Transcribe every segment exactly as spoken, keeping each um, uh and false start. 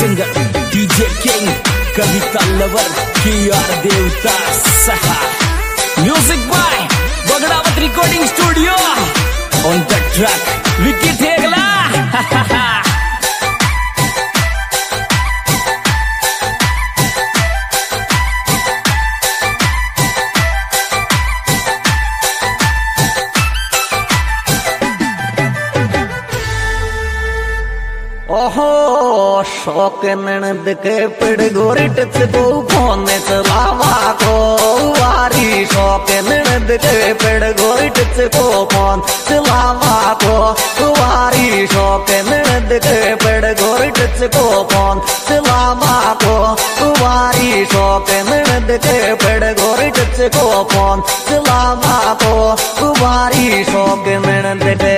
Singer DJ king Kavita lover की आर देवता सहा music by Bagdawat recording studio on the track Vicky Thegla. ओहो शौक ननद के पेड़ गोरिट को फोन में चलावा को वारी शौक ननद के पेड़ गोरिट को फोन चलावा को वारी शौक ननद के पेड़ गोरिट को फोन चलावा को वारी शौक ननद के पेड़ गोरिट को फोन चलावा को वारी शौक ननद के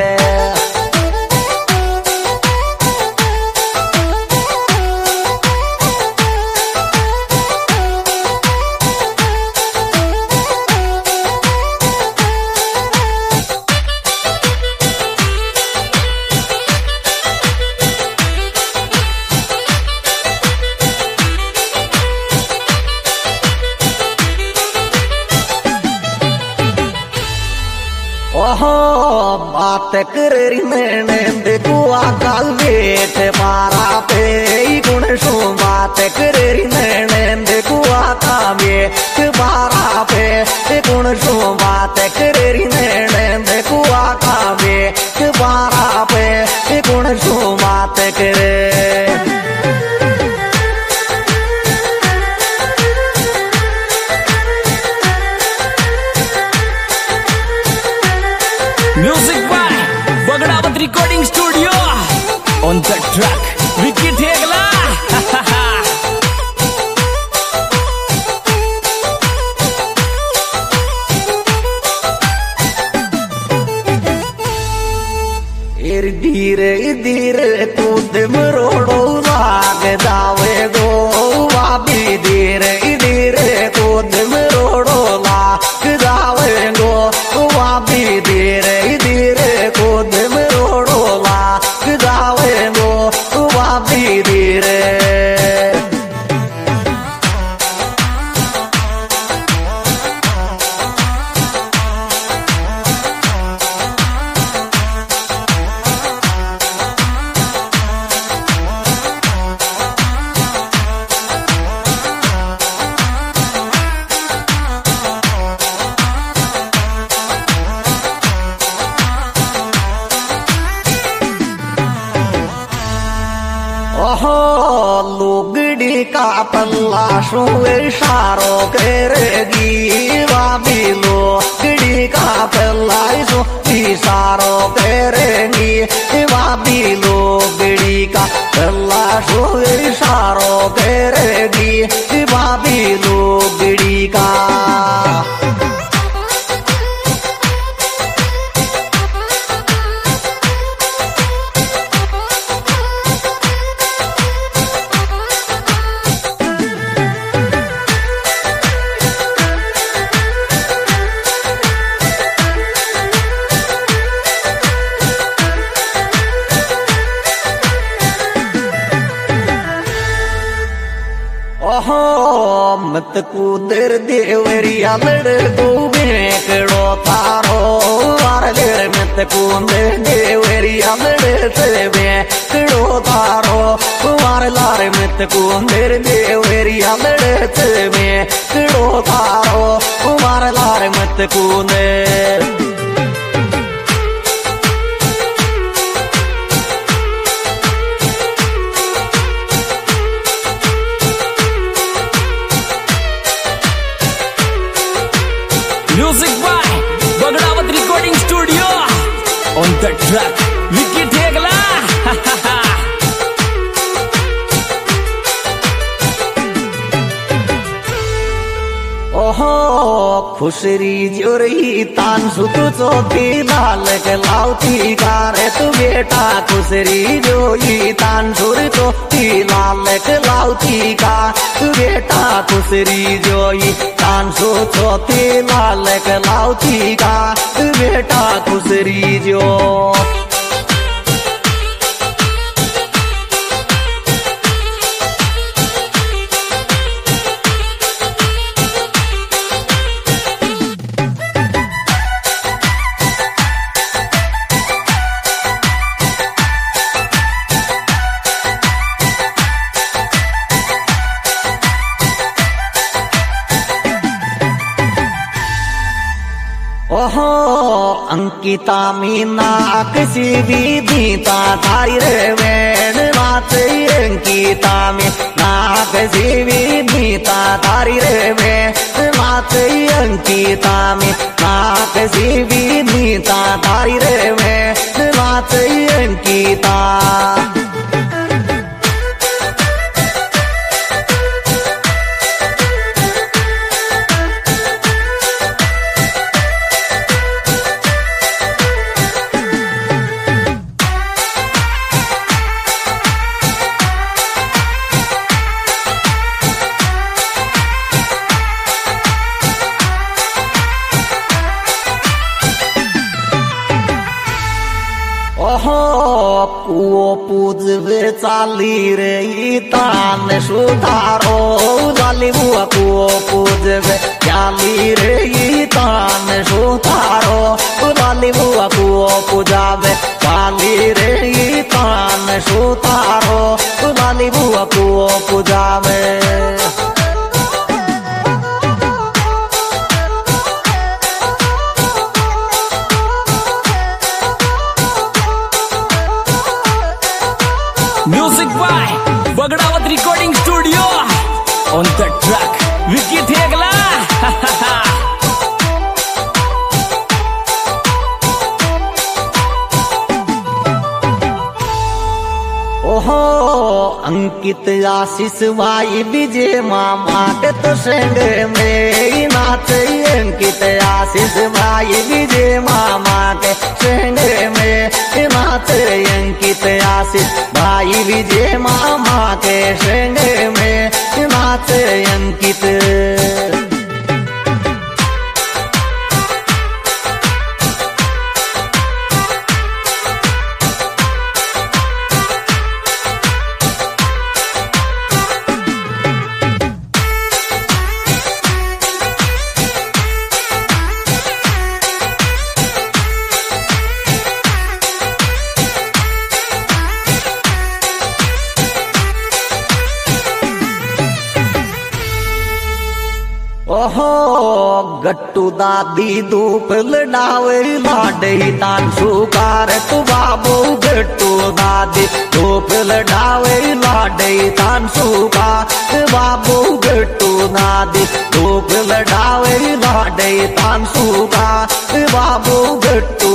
ओहो बात करी मैंने देखो आकाल वेट मारा पे गुण शो बात करी मैंने देखो आका वेट मारा पे गुण शो बात करी मैंने देखो आका वेट मारा पे गुण शो बात करे music by Bagdawat recording studio on the track Vicky Thegla. धीरे धीरे कूद मरोड़ो लाग दावे गो वाबी धीरे धीरे कूद मरोड़ो लाग दावे गो वाबी धीरे धीरे कूद मरोड़ो लाग दावे गो वाबी धीरे ओहो लुगड़ी का पल्ला शो इशारो करेगी वाबी लुगड़ी का पल्ला शो इशारो करेगी वाबी लुगड़ी का पल्ला शो इशारो करेगी वाबी लुगड़ी का ओहो मत कूदर देवरिया लड़ गोबे कड़ो तारो वारगर मत कूदर देवरिया लड़ तेवे कड़ो तारो वार लार मत कूदर देवरिया लड़ तेवे कड़ो तारो वार लार मत कूदर music by Bagdawat recording studio on the track Vicky Thegla. ओहो खुशरी जोरी तान सुतु चौथी लाल के लाउती गारे तू बेटा खुशरी जोई तान सुर चौथी लाल के लाउती का तू बेटा खुशरी जोई तान सो चौथी लाल के लाउती का तू बेटा खुशरी जो अंकिता मीना किसी भी दीता थारी रे वेण नाच अंकिता में ना किसी भी दीता थारी रे वेण नाच अंकिता में ना किसी भी दीता थारी रे वेण नाच अंकिता। ओहो कुओ पूजवे चाली रे तान सुधारो जाली बुआ कुओ पूजवे चाली रे तान सुधारो जाली बुआ कुओ पूजावे चाली रे तान सुधारो जाली बुआ कुओ पूजावे। Music by Bagdawat Recording Studio. On the track, Vicky Thegla. ओहो अंकित आशीष भाई विजय मामा के तो संग में नाच अंकित आशीष भाई विजय मामा के संग में नाच अंकित आशीष भाई विजय मामा के संग में नाच अंकित। ओहो गट्टू दादी धूप लडावे लाडे तान सुकार तू बाबू गट्टू दादी धूप लडावे लाडे तान सुकार बाबू गट्टू दादी धूप लडावे लाडे तान सुकार बाबू गट्टू।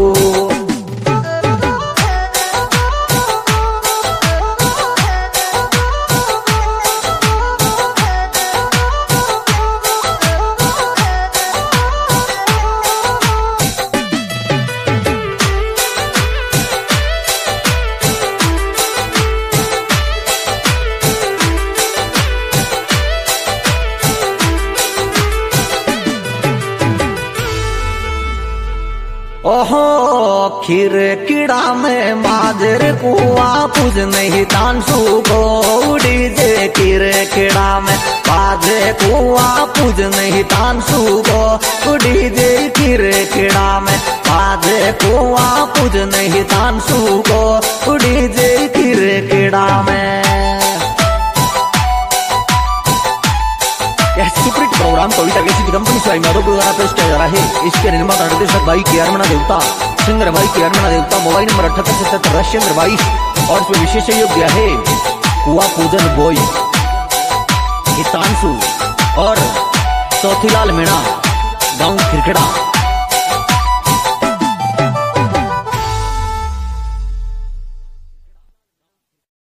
ओहो खीर कीड़ा में माजर कुआ पूज नहीं तानसू को डीजे खीर कीड़ा में माजर कुआ पूज नहीं तानसू को डीजे खीर कीड़ा में माजर कुआ पूज नहीं तानसू को डीजे खीर कीड़ा में। यह सुपरहिट प्रोग्राम कविता कैसी कंपनी से माधव द्वारा पेश किया जा रहा है। इसके निर्माता निर्देशक भाई के अरमना देवता, सिंगर भाई के अरमना देवता, मोबाइल नंबर अठहत्तर सतहत्तर राशिंद्र बाईस और इसमें विशेष सहयोग दिया है कुआ पूजन बॉय हितांशु और चौथीलाल मीणा गांव खिरखेड़ा।